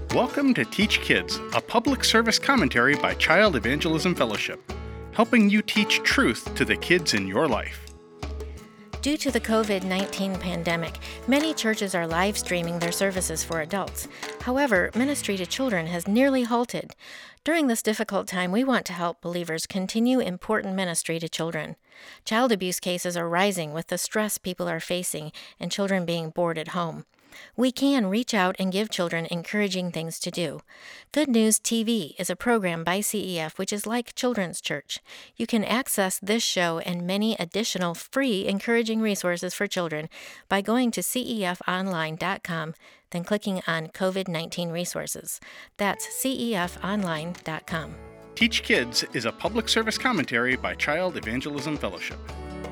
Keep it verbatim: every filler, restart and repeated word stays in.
Welcome to Teach Kids, a public service commentary by Child Evangelism Fellowship, helping you teach truth to the kids in your life. Due to the covid nineteen pandemic, many churches are live streaming their services for adults. However, ministry to children has nearly halted. During this difficult time, we want to help believers continue important ministry to children. Child abuse cases are rising with the stress people are facing and children being bored at home. We can reach out and give children encouraging things to do. Good News T V is a program by C E F which is like Children's Church. You can access this show and many additional free encouraging resources for children by going to C E F online dot com, then clicking on covid nineteen resources. That's C E F online dot com. Teach Kids is a public service commentary by Child Evangelism Fellowship.